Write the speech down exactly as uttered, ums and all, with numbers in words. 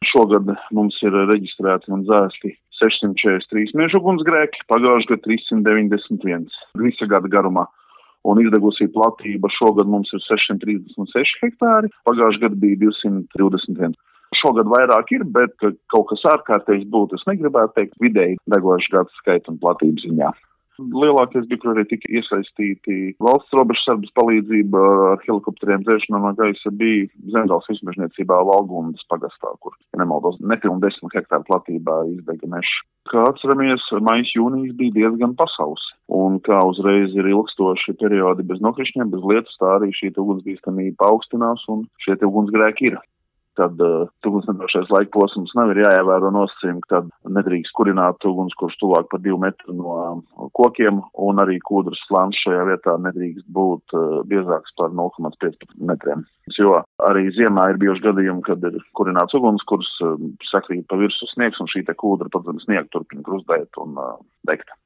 šogad mums ir reģistrēti un dzēsti sešsimt četrdesmit trīs meža ugunsgrēki, pagājušajā gadā trīssimt deviņdesmit viens visa gada garumā. Un izdegusī platība šogad mums ir sešsimt trīsdesmit seši hektāri, pagājušajā gadā bija divsimt divdesmit viens. Šogad vairāk ir, bet kaut kas ārkārtējs būtu, es negribētu teikt, vidēji degošu gadu skaita un platības ziņā. Lielākais bija, kur arī tika iesaistīti valsts robežsardzes palīdzība ar helikopteriem dzēšanā no gaisa, bija Zemgales izmežniecībā Valgundas pagastā, kur, ja nemaldos, nepilni desmit hektāru platībā izdega mežs. Kā atceramies, maijs jūnijas bija diezgan pasausi, un kā uzreiz ir ilgstoši periodi bez nokrišņiem, bez lietus, tā arī šī ugunsbīstamība paaugstinās un šie ugunsgrēki ir. Tad uh, ugunsnedošais laika posms nav ir jāievēro nosacījumi, ka tad nedrīkst kurināt uguns, kurš tuvāk par divu metru no uh, kokiem, un arī kūdras slānis šajā vietā nedrīkst būt uh, biezāks par nulle komats piecpadsmit metriem. Jo arī ziemā ir bijuši gadījumi, kad ir kurināts uguns, kurš uh, sakrīt pa virsmu sniegs, un šī te kūdra pat zem sniega turpina krustēt un uh, degt.